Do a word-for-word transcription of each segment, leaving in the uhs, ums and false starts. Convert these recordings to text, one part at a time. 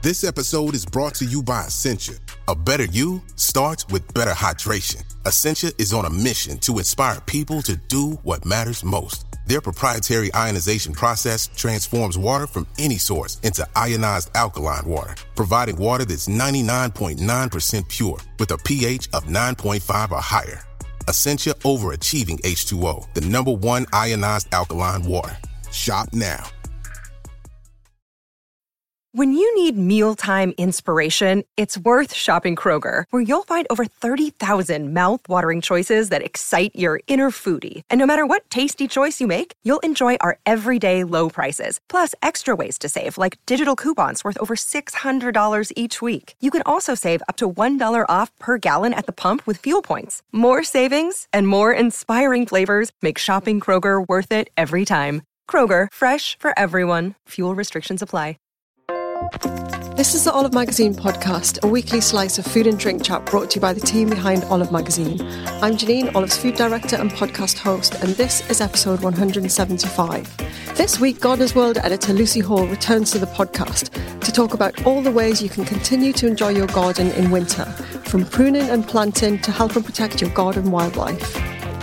This episode is brought to you by Essentia. A better you starts with better hydration. Essentia is on a mission to inspire people to do what matters most. Their proprietary ionization process transforms water from any source into ionized alkaline water, providing water that's ninety-nine point nine percent pure with a pH of nine point five or higher. Essentia Overachieving H two O, the number one ionized alkaline water. Shop now. When you need mealtime inspiration, it's worth shopping Kroger, where you'll find over thirty thousand mouth-watering choices that excite your inner foodie. And no matter what tasty choice you make, you'll enjoy our everyday low prices, plus extra ways to save, like digital coupons worth over six hundred dollars each week. You can also save up to one dollar off per gallon at the pump with fuel points. More savings and more inspiring flavors make shopping Kroger worth it every time. Kroger, fresh for everyone. Fuel restrictions apply. This is the Olive Magazine podcast, a weekly slice of food and drink chat brought to you by the team behind Olive Magazine. I'm Janine, Olive's food director and podcast host, and this is episode one hundred seventy-five. This week, Gardener's World editor Lucy Hall returns to the podcast to talk about all the ways you can continue to enjoy your garden in winter, from pruning and planting to helping protect your garden wildlife.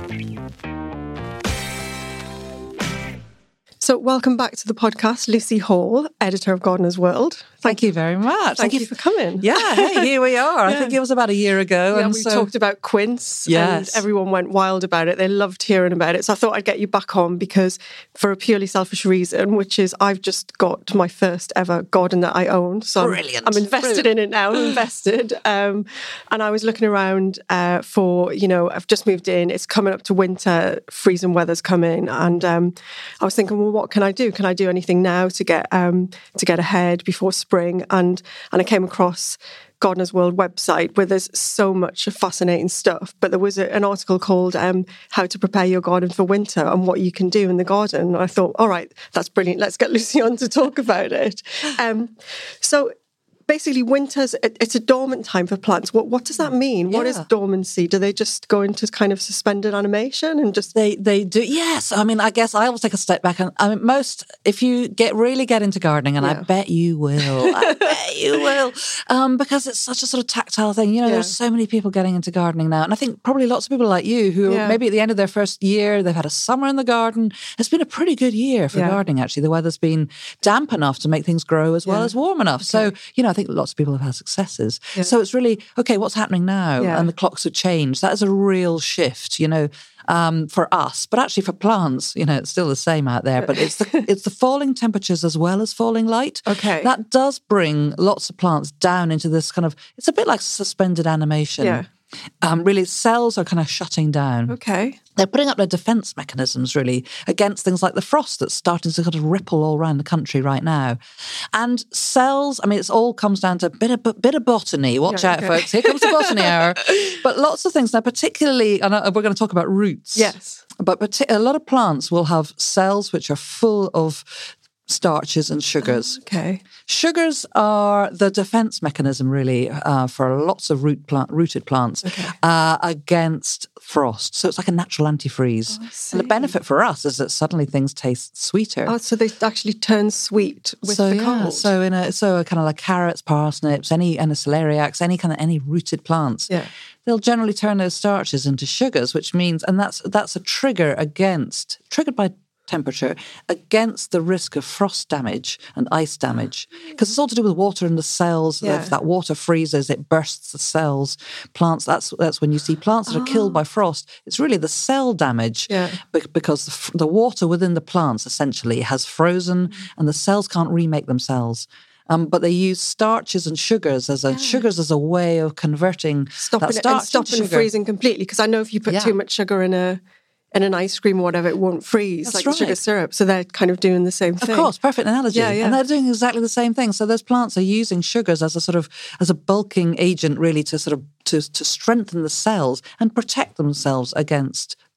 So welcome back to the podcast, Lucy Hall, editor of Gardener's World. Thank, Thank you very much. Thank, Thank you, you for coming. Yeah, hey, here we are. yeah. I think it was about a year ago. Yeah, and we so... talked about quince yes. and everyone went wild about it. They loved hearing about it. So I thought I'd get you back on because for a purely selfish reason, which is I've just got my first ever garden that I own. So Brilliant. I'm, I'm invested Brilliant. in it now. I'm invested. Um, and I was looking around uh, for, you know, I've just moved in. It's coming up to winter. Freezing weather's coming. And um, I was thinking, well, what can I do? Can I do anything now to get um, to get ahead before spring? And and I came across Gardener's World website where there's so much fascinating stuff. But there was a, an article called um, How to Prepare Your Garden for Winter and what you can do in the garden. And I thought, all right, that's brilliant. Let's get Lucy on to talk about it. Um, so basically, winter's it's a dormant time for plants. What what does that mean? Yeah. What is dormancy? Do they just go into kind of suspended animation and just they they do? Yes. I mean, I guess I always take a step back. And I mean, most if you get really get into gardening, and yeah. I bet you will, I bet you will, um, because it's such a sort of tactile thing. You know, yeah. there's so many people getting into gardening now, and I think probably lots of people like you who yeah. maybe at the end of their first year they've had a summer in the garden. It's been a pretty good year for yeah. gardening. Actually, the weather's been damp enough to make things grow as well yeah. as warm enough. Okay. So you know, I think lots of people have had successes. Yeah. So it's really, okay, what's happening now? Yeah. And the clocks have changed. That is a real shift, you know, um, for us. But actually for plants, you know, it's still the same out there. But it's the it's the falling temperatures as well as falling light. Okay. That does bring lots of plants down into this kind of, it's a bit like suspended animation. Yeah. Um, really, cells are kind of shutting down. Okay. They're putting up their defence mechanisms, really, against things like the frost that's starting to kind of ripple all around the country right now. And cells, I mean, it all comes down to a bit of, bit of botany. Watch yeah, out, okay. folks. Here comes the botany hour. But lots of things now, particularly, and we're going to talk about roots. Yes. But a lot of plants will have cells which are full of starches and sugars. Oh, okay. Sugars are the defense mechanism, really, uh, for lots of root plant, rooted plants okay. uh, against frost. So it's like a natural antifreeze. Oh, and the benefit for us is that suddenly things taste sweeter. Oh, so they actually turn sweet with so, the yeah, cold. So in a so kind of like carrots, parsnips, any and a celeriacs, any kind of any rooted plants. Yeah. They'll generally turn those starches into sugars, which means, and that's that's a trigger against triggered by temperature against the risk of frost damage and ice damage, because it's all to do with water in the cells. Yeah. If that water freezes, it bursts the cells. Plants, that's that's when you see plants that are oh. killed by frost. It's really the cell damage yeah. because the, the water within the plants essentially has frozen mm. and the cells can't remake themselves. Um, but they use starches and sugars as a yeah. sugars as a way of converting stopping that starch it and stopping into sugar. Freezing completely. Because I know if you put yeah. too much sugar in a in an ice cream or whatever, it won't freeze That's like right. sugar syrup. So they're kind of doing the same thing. Of course, perfect analogy. Yeah, yeah. And they're doing exactly the same thing. So those plants are using sugars as a sort of as a bulking agent, really, to sort of to to strengthen the cells and protect themselves against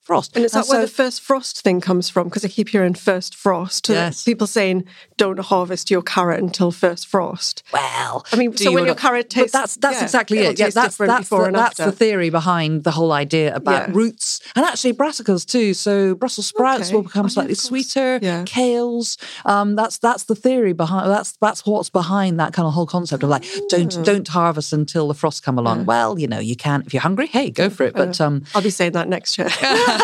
frost. And is that and where so, the first frost thing comes from? Because I keep hearing first frost. Yes. People saying don't harvest your carrot until first frost. Well, I mean, so you when your got, carrot tastes... But that's, that's yeah, exactly it. Yeah, that's, that's, the, that's the theory behind the whole idea about yeah. roots. And actually brassicas too. So Brussels sprouts okay. will become oh, slightly yeah, sweeter. Yeah. Kales. Um, that's that's the theory behind, that's that's what's behind that kind of whole concept of like, don't, mm. don't harvest until the frost come along. Yeah. Well, you know, you can, if you're hungry, hey, go for it. But um, I'll be saying that next year.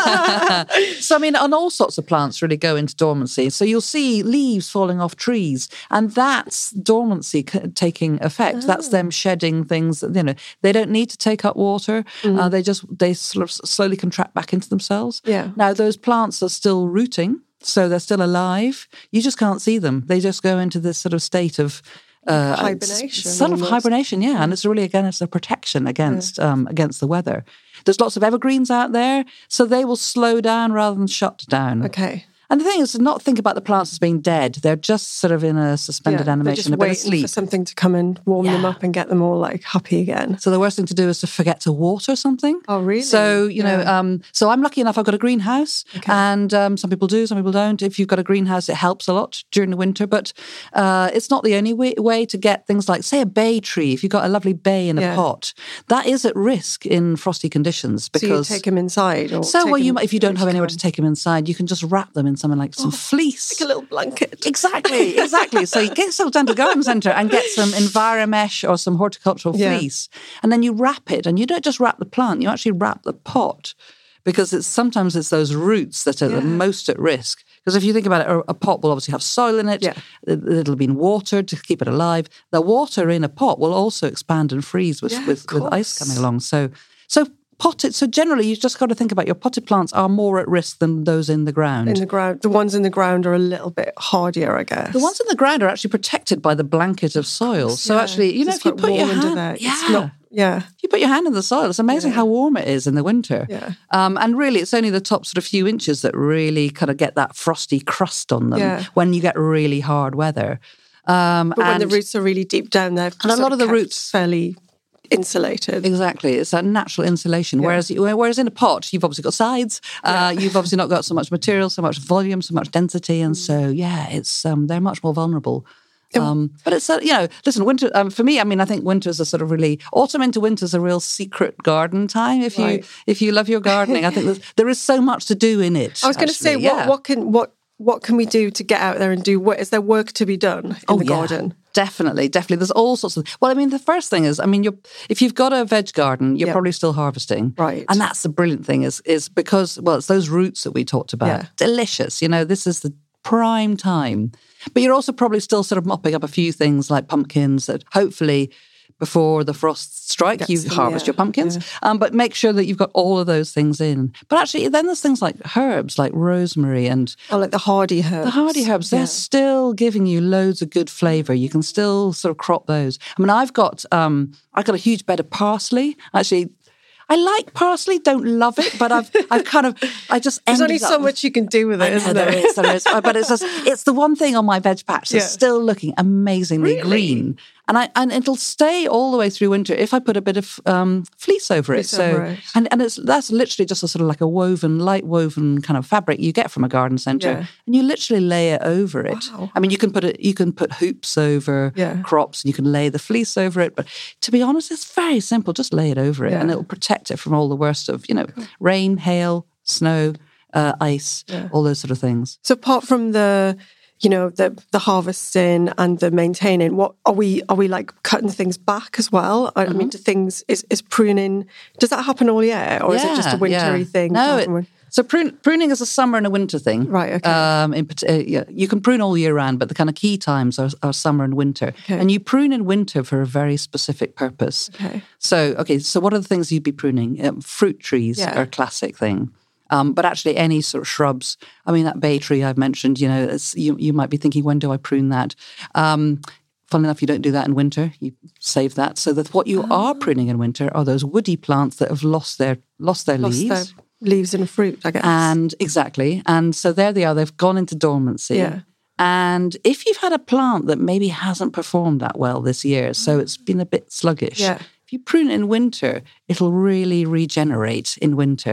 So, I mean, and all sorts of plants really go into dormancy. So you'll see leaves falling off trees, and that's dormancy taking effect. Oh. That's them shedding things that, you know, they don't need to take up water. Mm. Uh, they just, they sort of slowly contract back into themselves. Yeah. Now, those plants are still rooting, so they're still alive. You just can't see them. They just go into this sort of state of... Uh, hibernation. Sort of almost. hibernation, yeah. And it's really, again, it's a protection against yeah. um, against the weather. There's lots of evergreens out there, so they will slow down rather than shut down. Okay. And the thing is to not think about the plants as being dead. They're just sort of in a suspended yeah, animation, a bit of sleep. For something to come and warm yeah. them up and get them all like happy again. So the worst thing to do is to forget to water something. Oh, really? So, you yeah. know, um, so I'm lucky enough I've got a greenhouse okay. and um, some people do, some people don't. If you've got a greenhouse, it helps a lot during the winter, but uh, it's not the only way, way to get things like, say, a bay tree. If you've got a lovely bay in a yeah. pot, that is at risk in frosty conditions because... So you take them inside? Or so, well, you, if you don't have anywhere can. to take them inside, you can just wrap them in something like some oh. fleece. Like a little blanket. Exactly, exactly. So you get yourself down to the garden centre and get some Enviromesh or some horticultural yeah. fleece. And then you wrap it. And you don't just wrap the plant, you actually wrap the pot. Because it's sometimes it's those roots that are yeah. the most at risk. Because if you think about it, a, a pot will obviously have soil in it. Yeah. It, it'll be watered to keep it alive. The water in a pot will also expand and freeze with, yeah, with, with ice coming along. So, so potted. So generally, you just got to think about your potted plants are more at risk than those in the ground. In the ground, the ones in the ground are a little bit hardier, I guess. The ones in the ground are actually protected by the blanket of soil. Course, so yeah. actually, you know, if you put your hand, there, yeah. it's not, yeah, if you put your hand in the soil, it's amazing yeah. how warm it is in the winter. Yeah. Um, and really, it's only the top sort of few inches that really kind of get that frosty crust on them yeah. when you get really hard weather. Um, but when the roots are really deep down there, and a lot of the roots fairly insulated. Exactly. It's a natural insulation. Yeah. Whereas whereas in a pot, you've obviously got sides. Yeah. Uh, you've obviously not got so much material, so much volume, so much density. And so, yeah, it's um, they're much more vulnerable. Um, but it's, uh, you know, listen, winter, um, for me, I mean, I think winter's a sort of really, autumn into winter's a real secret garden time. If you right. if you love your gardening, I think there is so much to do in it. I was going to say, yeah. what, what can, what, what can we do to get out there and do what? Is there work to be done in oh, the yeah. garden? Definitely, definitely. There's all sorts of... Well, I mean, the first thing is, I mean, you're if you've got a veg garden, you're yep. probably still harvesting. Right. And that's the brilliant thing is, is because, well, it's those roots that we talked about. Yeah. Delicious. You know, this is the prime time. But you're also probably still sort of mopping up a few things like pumpkins that hopefully... before the frosts strike, Gets you them, harvest yeah, your pumpkins. Yeah. Um, but make sure that you've got all of those things in. But actually, then there's things like herbs, like rosemary and... Oh, like the hardy herbs. The hardy herbs, they're yeah. still giving you loads of good flavour. You can still sort of crop those. I mean, I've got um, I've got a huge bed of parsley. Actually, I like parsley, don't love it, but I've I've kind of I just there's ended only so up, much you can do with it, I know, isn't there there? is, there is, but it's just it's the one thing on my veg patch that's yeah. still looking amazingly really? green, and I and it'll stay all the way through winter if I put a bit of um, fleece over fleece it. So over it. and and it's that's literally just a sort of like a woven, light woven kind of fabric you get from a garden centre, yeah. and you literally lay it over it. Wow. I mean, you can put it, you can put hoops over yeah. crops, and you can lay the fleece over it. But to be honest, it's very simple. Just lay it over it, yeah. and it'll protect it from all the worst of you know rain, hail, snow, uh, ice, yeah. all those sort of things. So apart from the, you know, the the harvesting and the maintaining, what are we are we like cutting things back as well? I mm-hmm. mean, do things is is pruning? Does that happen all year, or yeah, is it just a wintry yeah. thing? No. It, so prune, pruning is a summer and a winter thing. Right, okay. Um, in, uh, yeah, you can prune all year round, but the kind of key times are, are summer and winter. Okay. And you prune in winter for a very specific purpose. Okay. So, okay, so what are the things you'd be pruning? Um, fruit trees yeah. are a classic thing. Um, but actually any sort of shrubs, I mean, that bay tree I've mentioned, you know, it's, you, you might be thinking, when do I prune that? Um, funnily enough, you don't do that in winter. You save that. So that what you oh. are pruning in winter are those woody plants that have lost their lost their lost leaves. Their leaves and fruit, I guess. And exactly. And so there they are. They've gone into dormancy. Yeah. And if you've had a plant that maybe hasn't performed that well this year, so it's been a bit sluggish, yeah. if you prune it in winter, it'll really regenerate in winter.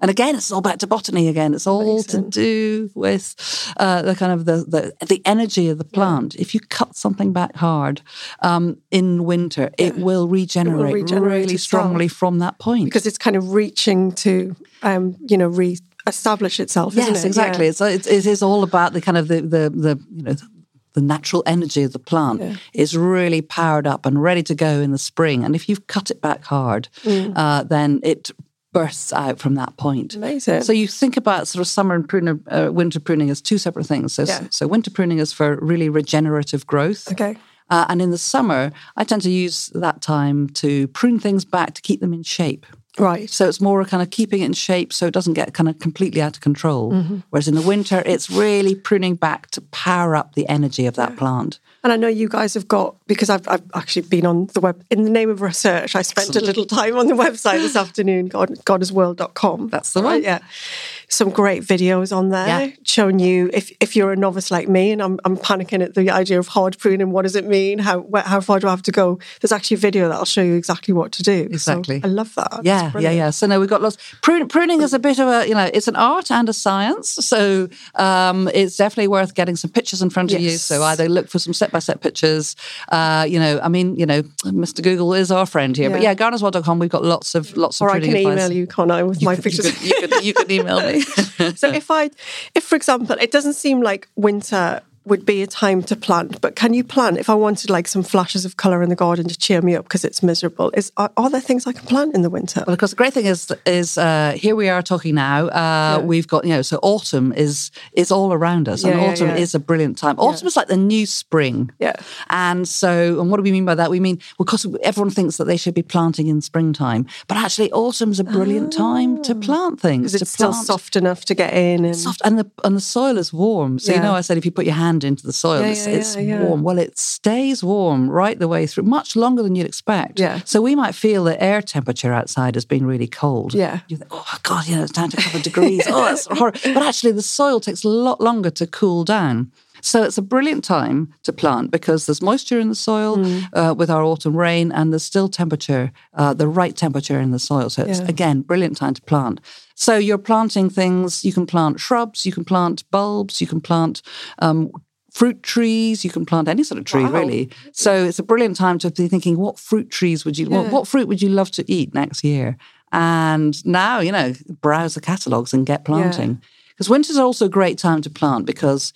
And again, it's all back to botany again. It's all Amazing. to do with uh, the kind of the, the the energy of the plant. Yeah. If you cut something back hard um, in winter, yeah. it will regenerate, it will regenerate really strongly from that point. Because it's kind of reaching to, um, you know, re establish itself, yes, isn't it? Exactly. Yeah. It's, it is all about the kind of the, the, the you know, the natural energy of the plant yeah. is really powered up and ready to go in the spring. And if you've cut it back hard, mm. uh, then it bursts out from that point. Amazing. So you think about sort of summer and pruning, uh, winter pruning as two separate things. So, yeah. so winter pruning is for really regenerative growth. Okay. Uh, and in the summer, I tend to use that time to prune things back to keep them in shape. Right. So it's more kind of keeping it in shape so it doesn't get kind of completely out of control. Mm-hmm. Whereas in the winter, it's really pruning back to power up the energy of that yeah. plant. And I know you guys have got, because I've, I've actually been on the web, in the name of research, I spent Excellent. a little time on the website this afternoon, God, goddessworld dot com. That's the one. Yeah. Some great videos on there yeah. showing you, if, if you're a novice like me and I'm, I'm panicking at the idea of hard pruning, what does it mean? How where, how far do I have to go? There's actually a video that'll show you exactly what to do. Exactly. So I love that. Yeah, yeah, yeah. So no, we've got lots. Prune, pruning is a bit of a, you know, it's an art and a science. So um, it's definitely worth getting some pictures in front of yes. you. So either look for some step-by-step pictures. Uh, you know, I mean, you know, Mister Google is our friend here. Yeah. But yeah, gardeners world dot com, we've got lots of lots of or pruning advice. Or I can advice. email you, can't I, with you my could, pictures. You could, you could, you could email me. So if I, if for example, it doesn't seem like winter would be a time to plant, but can you plant if I wanted like some flashes of colour in the garden to cheer me up because it's miserable? Is are, are there things I can plant in the winter? Well, because the great thing is, is uh, here we are talking now. Uh, yeah. We've got, you know, so autumn is is all around us, and yeah, autumn yeah, yeah. is a brilliant time. Autumn yeah. is like the new spring. Yeah. And so, and what do we mean by that? We mean, well, because everyone thinks that they should be planting in springtime, but actually autumn's a brilliant oh. time to plant things. Because it's still soft enough to get in. And... Soft, and the and the soil is warm. So, yeah. you know, I said if you put your hand into the soil, yeah. It's, yeah, it's yeah. warm. Well, it stays warm right the way through, much longer than you'd expect. Yeah. So we might feel the air temperature outside has been really cold. Yeah. You think, oh, God, you know, it's down to a couple of degrees. Oh, that's horrible. But actually, the soil takes a lot longer to cool down. So it's a brilliant time to plant because there's moisture in the soil mm. uh, with our autumn rain, and there's still temperature, uh, the right temperature in the soil. So it's, yeah. again, brilliant time to plant. So you're planting things, you can plant shrubs, you can plant bulbs, you can plant um, fruit trees, you can plant any sort of tree, wow. really. So it's a brilliant time to be thinking, what fruit trees would you, yeah. what, what fruit would you love to eat next year? And now, you know, browse the catalogues and get planting. Because yeah. winter's also a great time to plant because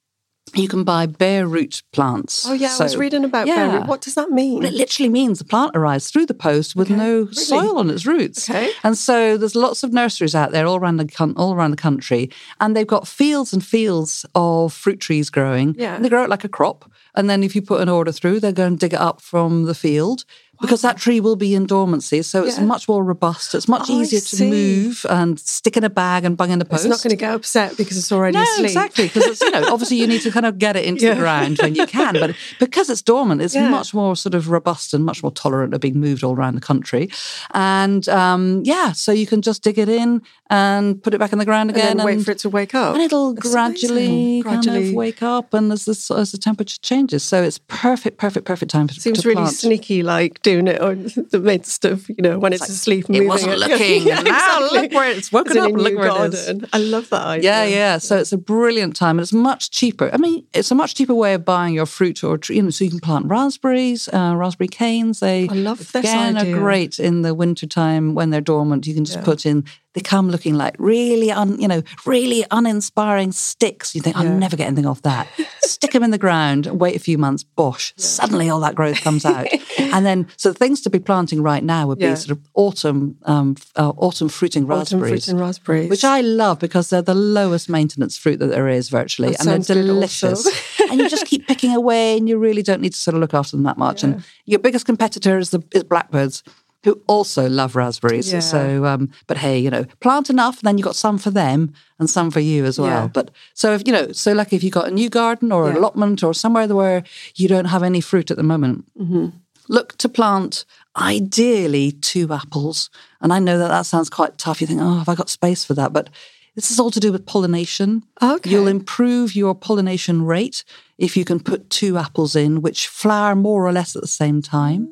you can buy bare root plants. Oh, yeah, so, I was reading about yeah. bare root. What does that mean? Well, it literally means the plant arrives through the post with okay. no really? soil on its roots. Okay. And so there's lots of nurseries out there all around the all around the country, and they've got fields and fields of fruit trees growing. Yeah. And they grow it like a crop. And then if you put an order through, they'll go and dig it up from the field. Because that tree will be in dormancy, so it's yeah. much more robust. It's much oh, easier to move and stick in a bag and bung in the post. It's not going to get upset because it's already no, asleep. Exactly, because it's, you know, obviously you need to kind of get it into yeah. the ground when you can, but because it's dormant, it's yeah. much more sort of robust and much more tolerant of being moved all around the country. And um, yeah, so you can just dig it in and put it back in the ground again, and, then and wait for it to wake up, and it'll gradually, gradually kind of wake up, and as the as the temperature changes, so it's perfect, perfect, perfect time to, Seems to really plant. sneaky, like doing it on the midst of, you know, when it's, it's like, asleep, moving it wasn't it. looking. yeah, now exactly. look where it's woken it's up. In a look new where garden. it is. I love that idea. Yeah, yeah. So it's a brilliant time, and it's much cheaper. I mean, it's a much cheaper way of buying your fruit or tree. You know, so you can plant raspberries, uh, raspberry canes. They I love this again idea. are great in the winter time when they're dormant. You can just yeah. put in. They come looking like really, un, you know, really uninspiring sticks. You think, I'll yeah. never get anything off that. Stick them in the ground, wait a few months, bosh, yeah. suddenly all that growth comes out. And then, so the things to be planting right now would be yeah. sort of autumn um, uh, autumn fruiting autumn raspberries. fruiting raspberries. Which I love because they're the lowest maintenance fruit that there is virtually. That and they're delicious. And you just keep picking away and you really don't need to sort of look after them that much. Yeah. And your biggest competitor is the is blackbirds, who also love raspberries. Yeah. So, um, but hey, you know, plant enough, and then you've got some for them and some for you as well. Yeah. But so if, you know, so like if you've got a new garden or yeah. an allotment or somewhere where you don't have any fruit at the moment, mm-hmm. look to plant ideally two apples. And I know that that sounds quite tough. You think, oh, have I got space for that? But this is all to do with pollination. Okay. You'll improve your pollination rate if you can put two apples in, which flower more or less at the same time.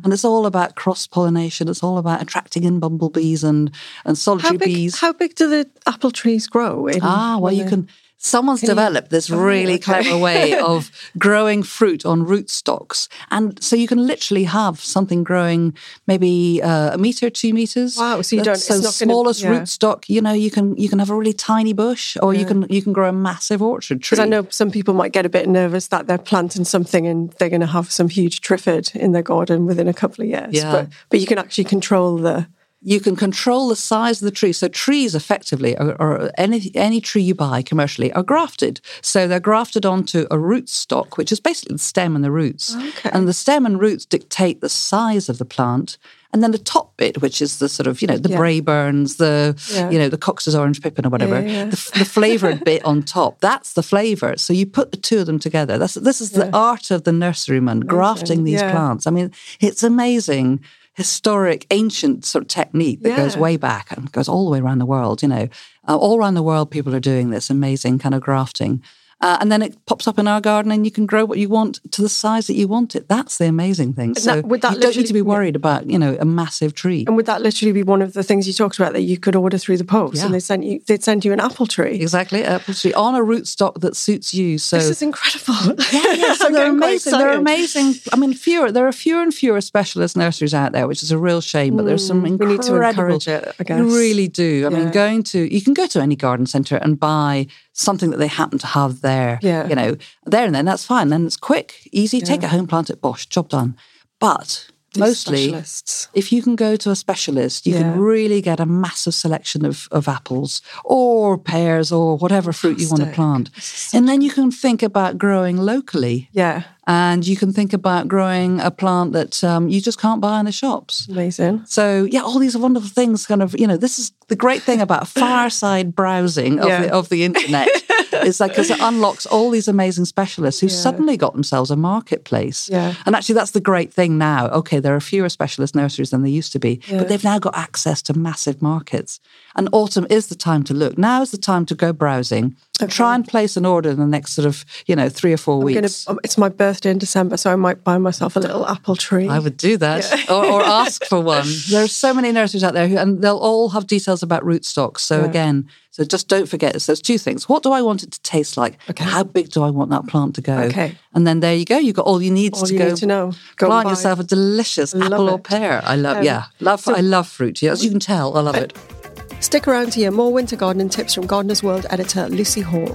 And it's all about cross-pollination. It's all about attracting in bumblebees and, and solitary how big, bees. How big do the apple trees grow? In, ah, well, you can... Someone's Can developed you, this oh, really okay. clever way of growing fruit on rootstocks. And so you can literally have something growing maybe uh, a metre, two metres. Wow, so you don't... So it's not smallest gonna, yeah. rootstock, you know, you can you can have a really tiny bush or yeah. you can you can grow a massive orchard tree. Because I know some people might get a bit nervous that they're planting something and they're going to have some huge triffid in their garden within a couple of years. Yeah. But, but you can actually control the... You can control the size of the tree. So trees effectively, or, or any any tree you buy commercially, are grafted. So they're grafted onto a rootstock, which is basically the stem and the roots. Okay. And the stem and roots dictate the size of the plant. And then the top bit, which is the sort of, you know, the yeah. Brayburns, the, yeah. you know, the Cox's Orange Pippin or whatever, yeah, yeah. the, the flavoured bit on top, that's the flavour. So you put the two of them together. That's This is yeah. the art of the nurseryman, amazing. grafting these yeah. plants. I mean, it's amazing. Historic, ancient sort of technique that yeah. goes way back and goes all the way around the world, you know. Uh, all around the world, people are doing this amazing kind of grafting. Uh, and then it pops up in our garden and you can grow what you want to the size that you want it. That's the amazing thing. So that, would that you don't need to be worried yeah. about, you know, a massive tree. And would that literally be one of the things you talked about that you could order through the post yeah. and they sent you, they'd send you an apple tree? Exactly, apple tree on a rootstock that suits you. So this is incredible. Yeah, yeah. So they're amazing. They're amazing. I mean, fewer. There are fewer and fewer specialist nurseries out there, which is a real shame. But there's some incredible. We need to encourage it, I guess. You really do. I yeah. mean, going to you can go to any garden centre and buy something that they happen to have there. Yeah. You know, there and then that's fine. Then it's quick, easy. Yeah. Take it home, plant it, bosh, job done. But These mostly, if you can go to a specialist, you yeah. can really get a massive selection of, of apples or pears or whatever fruit you want to plant. And then you can think about growing locally. Yeah. And you can think about growing a plant that um, you just can't buy in the shops. Amazing. So, yeah, all these wonderful things kind of, you know, this is the great thing about fireside browsing of, yeah. the, of the internet. It's like, because it unlocks all these amazing specialists who yeah. suddenly got themselves a marketplace. Yeah. And actually, that's the great thing now. Okay, there are fewer specialist nurseries than there used to be, yeah. but they've now got access to massive markets. And autumn is the time to look. Now is the time to go browsing. Okay. Try and place an order in the next sort of, you know, three or four I'm weeks. Gonna, it's my birthday in December, so I might buy myself a little apple tree. I would do that, yeah. or, or ask for one. There are so many nurseries out there, who, and they'll all have details about rootstocks. So yeah. again, so just don't forget this. There's two things. What do I want it to taste like? Okay. How big do I want that plant to go? Okay. And then there you go. You've got all you need all to you go. Need to know. Go plant yourself a delicious love apple it. or pear. I love, um, yeah, love. So, I love fruit. Yeah, as you can tell, I love it. Stick around to hear more winter gardening tips from Gardener's World editor Lucy Hall.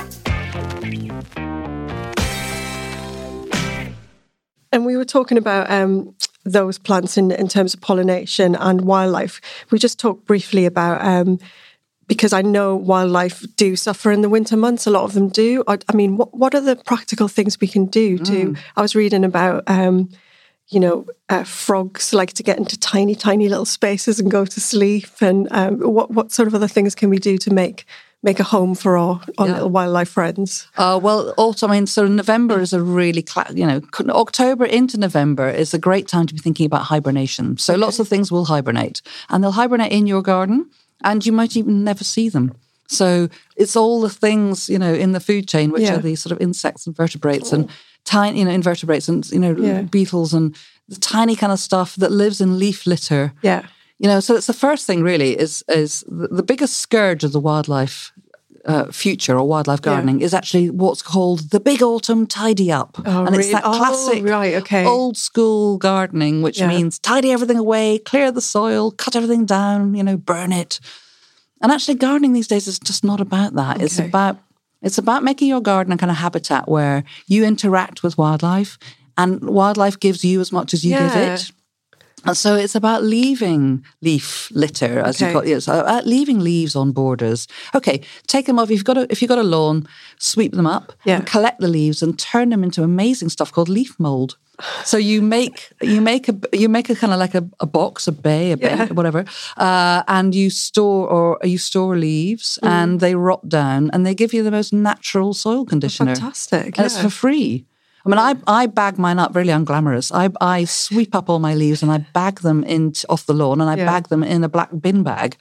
And we were talking about um, those plants in, in terms of pollination and wildlife. We just talked briefly about, um, because I know wildlife do suffer in the winter months, a lot of them do. I, I mean, what, what are the practical things we can do to, mm. I was reading about, um, you know, uh, frogs like to get into tiny, tiny little spaces and go to sleep. And um, what, what sort of other things can we do to make make a home for our, our yeah. little wildlife friends? Uh, well, also, I mean, so November is a really, you know, October into November is a great time to be thinking about hibernation. So okay. lots of things will hibernate, and they'll hibernate in your garden, and you might even never see them. So it's all the things, you know, in the food chain, which yeah. are these sort of insects and vertebrates oh. and tiny, you know, invertebrates and, you know, yeah. beetles and the tiny kind of stuff that lives in leaf litter. Yeah. You know, so it's the first thing really is is the, the biggest scourge of the wildlife uh, future or wildlife gardening yeah. is actually what's called the big autumn tidy up. Oh, and really? it's that classic oh, right, okay. old school gardening, which yeah. means tidy everything away, clear the soil, cut everything down, you know, burn it. And actually gardening these days is just not about that. Okay. It's about it's about making your garden a kind of habitat where you interact with wildlife and wildlife gives you as much as you yeah. give it. And so it's about leaving leaf litter, as okay. you call it, so about leaving leaves on borders. Okay, take them off. If you've got a, if you've got a lawn, sweep them up, yeah. and collect the leaves and turn them into amazing stuff called leaf mold. So you make you make a you make a kind of like a, a box, a bay, a bay, yeah. whatever, uh, and you store or you store leaves, mm. and they rot down, and they give you the most natural soil conditioner. Fantastic, and yeah. it's for free. I mean, I, I bag mine up, really unglamorous. I I sweep up all my leaves and I bag them in off the lawn and I yeah. bag them in a black bin bag.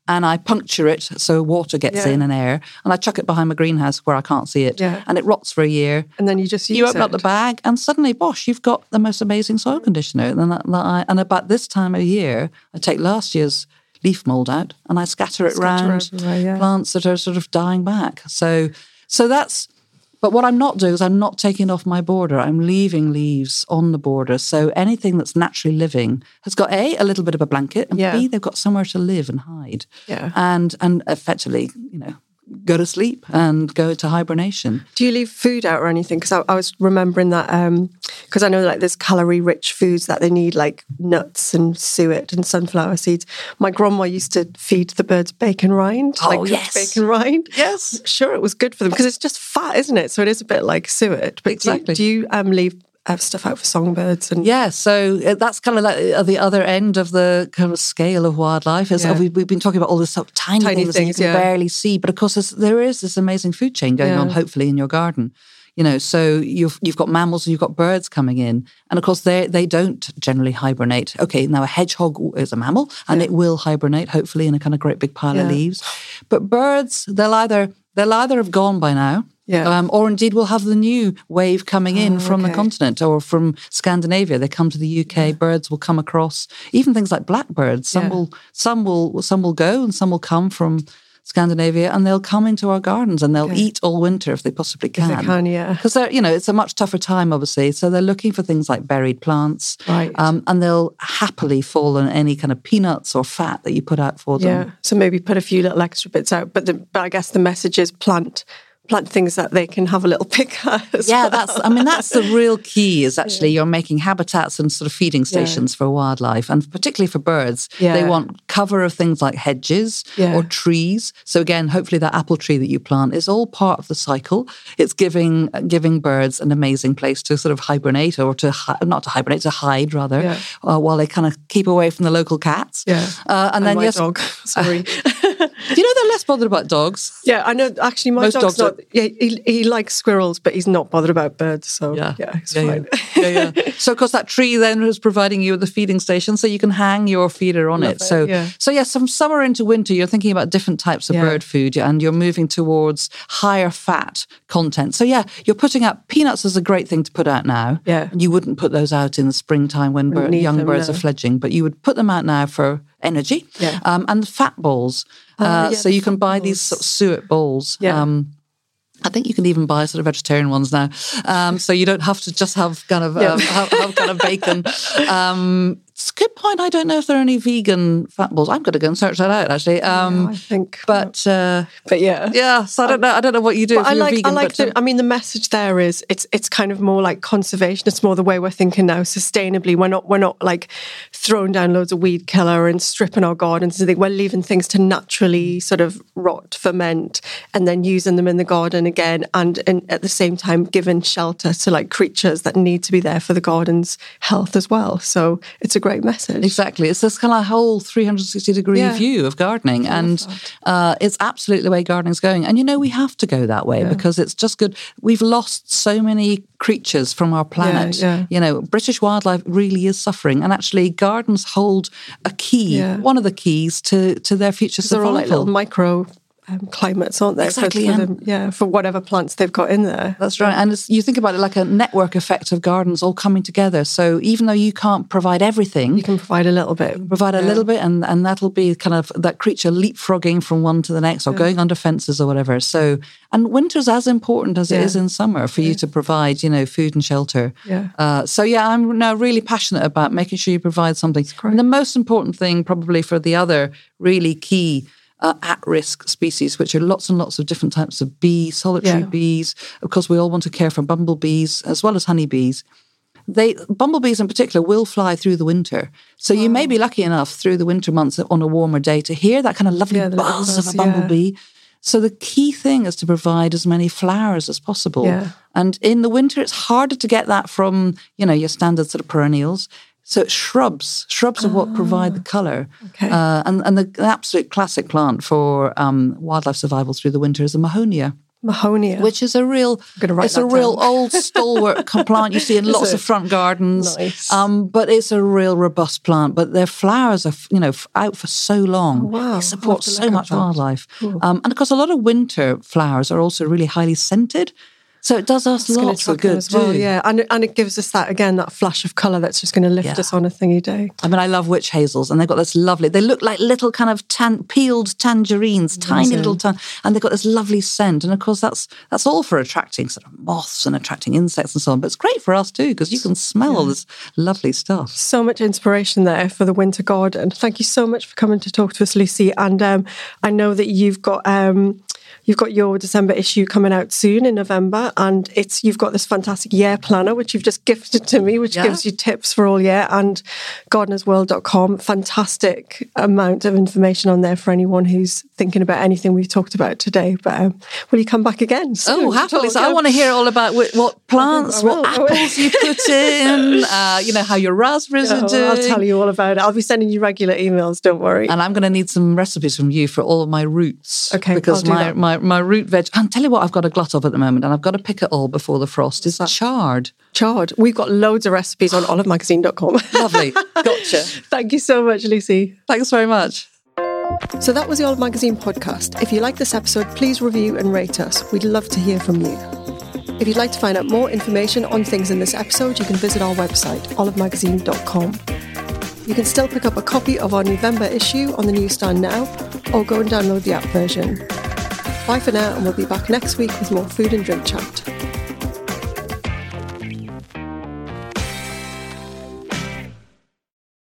and I puncture it so water gets Yeah. in and air, and I chuck it behind my greenhouse where I can't see it, Yeah. and it rots for a year. And then you just use You open it. up the bag, and suddenly, bosh, you've got the most amazing soil conditioner. And, that, that I, and about this time of year, I take last year's leaf mold out and I scatter it Scatter around everywhere, yeah. plants that are sort of dying back. So, so that's. But what I'm not doing is I'm not taking it off my border. I'm leaving leaves on the border. So anything that's naturally living has got A, a little bit of a blanket, and Yeah. B, they've got somewhere to live and hide. Yeah. And and effectively, you know, go to sleep and go to hibernation. Do you leave food out or anything? Because I, I was remembering that, because I know like there's calorie-rich foods that they need, like nuts and suet and sunflower seeds. My grandma used to feed the birds bacon rind, Oh, like cooked yes. bacon rind. Yes. Sure, it was good for them because it's just fat, isn't it? So it is a bit like suet. But Exactly. do you, do you um, leave uh, stuff out for songbirds? And Yeah, so uh, that's kind of like uh, the other end of the kind of scale of wildlife. Is Yeah. uh, we, we've been talking about all this sort of tiny, Tiny things, things, that you can yeah. barely see, but of course there's, there is this amazing food chain going Yeah. on, hopefully in your garden. You know, so you've you've got mammals and you've got birds coming in, and of course they they don't generally hibernate. Okay, now a hedgehog is a mammal, and Yeah. it will hibernate hopefully in a kind of great big pile of Yeah. leaves. But birds, they'll either they'll either have gone by now. Yeah. Um, or indeed, we'll have the new wave coming in Oh, from the okay. continent or from Scandinavia. They come to the U K. Birds will come across. Even things like blackbirds. Some Yeah. will, some will, some will go, and some will come from Scandinavia, and they'll come into our gardens and they'll Okay. eat all winter if they possibly if can. they can, yeah. Because they're, you know, it's a much tougher time, obviously. So they're looking for things like buried plants, Right. um, and they'll happily fall on any kind of peanuts or fat that you put out for them. Yeah. So maybe put a few little extra bits out. But, the, but I guess the message is plant plant things that they can have a little pick at as Yeah, well. that's, I mean, that's the real key is actually you're making habitats and sort of feeding stations for wildlife, and particularly for birds. Yeah. They want cover of things like hedges Yeah. or trees. So again, hopefully that apple tree that you plant is all part of the cycle. It's giving giving birds an amazing place to sort of hibernate or to, hi- not to hibernate, to hide rather, Yeah. uh, while they kind of keep away from the local cats. Yeah. Uh, and, And then my yes, dog. Sorry. do you know they're less bothered about dogs? Yeah, I know. Actually, my Most dog's dogs are- not. Yeah, he, he likes squirrels, but he's not bothered about birds. So yeah, it's yeah, fine. Yeah. yeah, yeah. So, of course, that tree then is providing you with a feeding station, so you can hang your feeder on Love it. it, So, yeah. so yes, from summer into winter, you're thinking about different types of Yeah. bird food, and you're moving towards higher fat content. So, yeah, you're putting out peanuts is a great thing to put out now. Yeah. You wouldn't put those out in the springtime when Wouldn't bird, need young them, birds no. are fledgling, but you would put them out now for energy. Yeah. Um, and fat balls. Oh, uh, yeah, so the you can fat buy these balls. sort of suet balls. Yeah. Um, I think you can even buy sort of vegetarian ones now, um, so you don't have to just have kind of Yeah. um, have, have kind of bacon. Um, it's a good point. I don't know if there are any vegan fat balls. I'm going to go and search that out actually. Um, Yeah, I think, but uh, but yeah, yeah, so I don't know. I don't know what you do But if I you're like, vegan. I like but, the. um, I mean, the message there is it's it's kind of more like conservation. It's more the way we're thinking now, sustainably. We're not we're not like throwing down loads of weed killer and stripping our gardens. I think we're leaving things to naturally sort of rot, ferment, and then using them in the garden again, and, and at the same time giving shelter to like creatures that need to be there for the garden's health as well. So it's a great message. Exactly. It's this kind of whole three hundred sixty degree Yeah. view of gardening. And that. uh, it's absolutely the way gardening's going. And, you know, we have to go that way Yeah. because it's just good. We've lost so many creatures from our planet. yeah. You know, British wildlife really is suffering. And actually, gardens hold a key, Yeah. one of the keys to, to their future They're all like survival. little micro um, climates, aren't they? Exactly, For, for and- them, yeah, for whatever plants they've got in there. That's right. And it's, you think about it like a network effect of gardens all coming together. So even though you can't provide everything, You can provide a little bit. provide a Yeah. little bit, and, and that'll be kind of that creature leapfrogging from one to the next or going under fences or whatever. So, and winter's as important as it Yeah. is in summer for you to provide, you know, food and shelter. Yeah. Uh, so, yeah, I'm now really passionate about making sure you provide something. And the most important thing probably for the other really key Uh, at-risk species, which are lots and lots of different types of bees, solitary Yeah. bees. Of course, we all want to care for bumblebees as well as honeybees. They bumblebees in particular will fly through the winter. So you may be lucky enough through the winter months on a warmer day to hear that kind of lovely Yeah, the little buzz of a buzz, yeah. bumblebee. So the key thing is to provide as many flowers as possible. Yeah. And in the winter, it's harder to get that from, you know, your standard sort of perennials. So it's shrubs. Shrubs are what provide the colour. Okay. Uh, and and the, the absolute classic plant for um, wildlife survival through the winter is the mahonia. Mahonia, which is a real, it's a real down. old stalwart plant you see in lots it? of front gardens. Nice. Um, but it's a real robust plant. But their flowers are, you know, out for so long. Oh, wow. They support so much that. wildlife. Um, and of course, a lot of winter flowers are also really highly scented. So it does us it's lots of good as well, too. yeah, and and it gives us that again that flash of colour that's just going to lift Yeah. us on a thingy day. I mean, I love witch hazels, and they've got this lovely. They look like little kind of tan, peeled tangerines, Amazing. tiny little, tan, and they've got this lovely scent. And of course, that's that's all for attracting sort of moths and attracting insects and so on. But it's great for us too because you can smell all this lovely stuff. So much inspiration there for the winter garden. Thank you so much for coming to talk to us, Lucy. And um, I know that you've got. Um, You've got your December issue coming out soon in November, and it's you've got this fantastic year planner, which you've just gifted to me, which yeah. gives you tips for all year, and gardeners world dot com. Fantastic amount of information on there for anyone who's thinking about anything we've talked about today. But um, will you come back again soon? Oh, happily. So I want to hear all about what, what plants, what apples you put in, uh, you know, how your raspberries oh, are doing. I'll tell you all about it. I'll be sending you regular emails, don't worry. And I'm going to need some recipes from you for all of my roots. Okay, because I'll do my, that. my My root veg, and tell you what I've got a glut of at the moment, and I've got to pick it all before the frost, is chard. Chard. We've got loads of recipes on olive magazine dot com. Lovely. Gotcha. Thank you so much, Lucy. Thanks very much. So that was the Olive Magazine podcast. If you like this episode, please review and rate us. We'd love to hear from you. If you'd like to find out more information on things in this episode, you can visit our website, olive magazine dot com. You can still pick up a copy of our November issue on the newsstand now, or go and download the app version. Bye for now, and we'll be back next week with more food and drink chat.